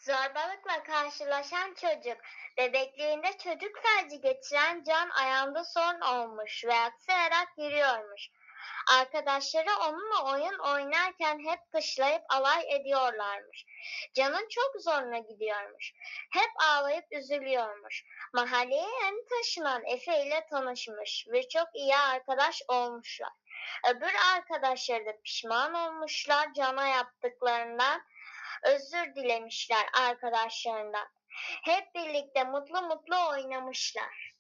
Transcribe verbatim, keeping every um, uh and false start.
Zorbalıkla karşılaşan çocuk, bebekliğinde çocuk felci geçiren Can ayağında sorun olmuş ve aksayarak yürüyormuş. Arkadaşları onunla oyun oynarken hep dışlayıp alay ediyorlarmış. Can'ın çok zoruna gidiyormuş. Hep ağlayıp üzülüyormuş. Mahalleye yeni taşınan Efe ile tanışmış ve çok iyi arkadaş olmuşlar. Öbür arkadaşları da pişman olmuşlar Can'a yaptıklarından, özür dilemişler arkadaşlarından. Hep birlikte mutlu mutlu oynamışlar.